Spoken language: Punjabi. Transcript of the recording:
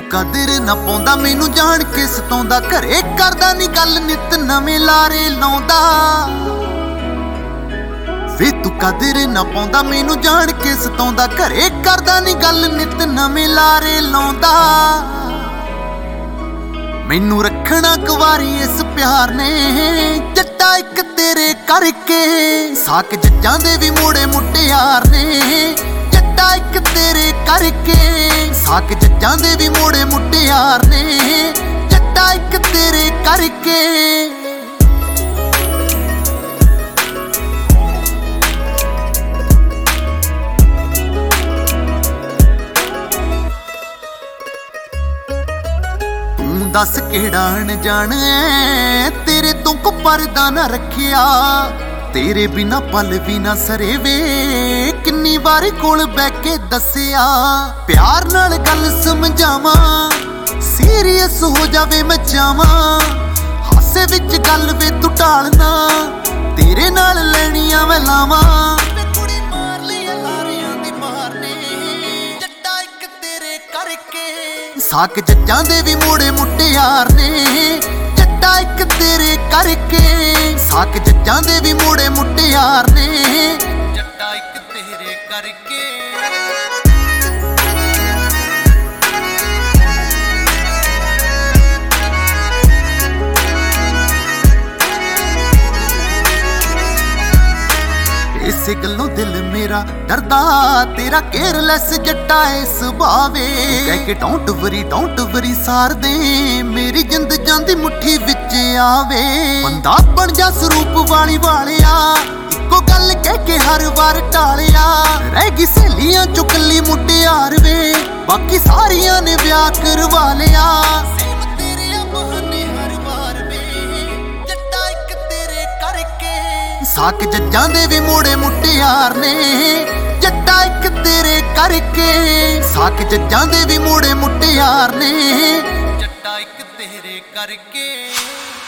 ਕਦਰ ਨਾ ਪਾਉਂਦਾ ਮੈਨੂੰ ਜਾਣ ਕੇ ਸਤਾਉਂਦਾ, ਘਰੇ ਕਰਦਾ ਨੀ ਗੱਲ ਨਿਤ ਨਵੇਂ ਲਾਰੇ ਲਾਉਂਦਾ। ਵੇ ਤੂੰ ਕਦਰ ਨਾ ਪਾਉਂਦਾ ਮੈਨੂੰ ਜਾਣ ਕੇ ਸਤਾਉਂਦਾ, ਘਰੇ ਕਰਦਾ ਨੀ ਗੱਲ ਨਿਤ ਨਵੇਂ ਲਾਰੇ ਲਾਉਂਦਾ। ਮੈਨੂੰ ਰੱਖਣਾ ਕੁਵਾਰੀ ਇਸ ਪਿਆਰ ਨੇ ਜੱਟਾ ਇੱਕ ਤੇਰੇ ਕਰਕੇ, ਸਾਕ ਜੱਜਾਂ ਦੇ ਵੀ ਮੋੜੇ ਮੁਟਿਆਰ ਨੇ ਜੱਟਾ ਇੱਕ ਤੇਰੇ ਕਰਕੇ, ਸਾਕ ਜੱਜਾਂ ਦੇ ਵੀ ਮੋੜੇ ਮੁਟਿਆਰ ਨੇ ਜੱਟਾ ਇੱਕ ਤੇਰੇ ਕਰਕੇ। ਦੱਸ ਕਿਹੜਾ ਅਣਜਾਣ ਐ ਤੇਰੇ ਤੋਂ ਕੋ ਪਰਦਾ ਨਾ ਰੱਖਿਆ, ਤੇਰੇ ਬਿਨਾ ਪਲ ਵੀ ਨਾ ਸਰੇ ਵੇ ਕਿੰਨੀ ਵਾਰ ਕੋਲ ਬਹਿ ਕੇ ਦੱਸਿਆ। ਪਿਆਰ ਨਾਲ ਗੱਲ ਸਮਝਾਵਾਂ ਸੀਰੀਅਸ ਹੋ ਜਾਵੇ ਮੈਂ ਚਾਵਾਂ, ਹਾਸੇ ਵਿੱਚ ਗੱਲ ਵੇ ਤੂੰ ਢਾਲਣਾ ਤੇਰੇ ਨਾਲ ਲੈਣੀਆਂ ਮੈਂ ਲਾਵਾਂ। ਸਾਕ ਜੱਜਾਂ ਦੇ ਵੀ ਮੋੜੇ ਮੁਟਿਆਰ ਨੇ ਜੱਟਾ ਇੱਕ ਤੇਰੇ ਕਰਕੇ, ਸਾਕ ਜੱਜਾਂ ਦੇ ਵੀ ਮੋੜੇ ਮੁਟਿਆਰ ਨੇ ਜੱਟਾ ਇੱਕ ਤੇਰੇ ਕਰਕੇ। ਇਸੇ ਗੱਲੋਂ ਦਿਲ ਮੇਰਾ ਡਰਦਾ ਤੇਰਾ ਕੇਅਰਲੈਸ ਜੱਟਾ ਏ ਸੁਭਾਵੇ, ਕਹਿ ਕੇ ਡੋਂਟ ਵਰੀ ਸਾਰ ਦੇ ਮੇਰੀ ਜਿੰਦ ਜਾਂਦੀ ਮੁੱਠੀ ਵਿੱਚ ਆਵੇ। ਬੰਦਾ ਬਣ ਜਾ ਸਰੂਪ ਵਾਲਿਆ ਇੱਕੋ ਗੱਲ ਕਹਿ ਕੇ ਹਰ ਵਾਰ ਟਾਲਿਆ, ਰਹਿ ਗਈ ਸਹੇਲੀਆਂ ਚੋਂ ਕੱਲੀ ਮੁਟਿਆਰ ਵੇ ਬਾਕੀ ਸਾਰੀਆਂ ਨੇ ਵਿਆਹ ਕਰਵਾ ਲਿਆ। ਸਾਕ ਜੱਜਾਂ ਦੇ ਵੀ ਮੋੜੇ ਮੁਟਿਆਰ ਨੇ ਜੱਟਾ ਇੱਕ ਤੇਰੇ ਕਰਕੇ, ਸਾਕ ਜੱਜਾਂ ਦੇ ਵੀ ਮੋੜੇ ਮੁਟਿਆਰ ਨੇ ਜੱਟਾ ਇੱਕ ਤੇਰੇ ਕਰਕੇ।